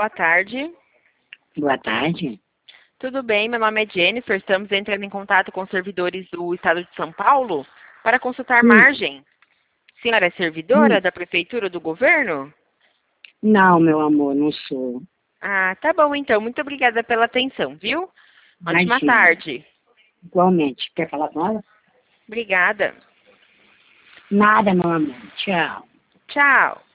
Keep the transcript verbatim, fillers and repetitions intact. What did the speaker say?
Boa tarde. Boa tarde. Tudo bem? Meu nome é Jennifer. Estamos entrando em contato com os servidores do Estado de São Paulo para consultar Hum. margem. Senhora é servidora Hum. da Prefeitura ou do Governo? Não, meu amor, não sou. Ah, tá bom então. Muito obrigada pela atenção, viu? Ótima Imagina. tarde. Igualmente. Quer falar com ela? Obrigada. Nada, meu amor. Tchau. Tchau.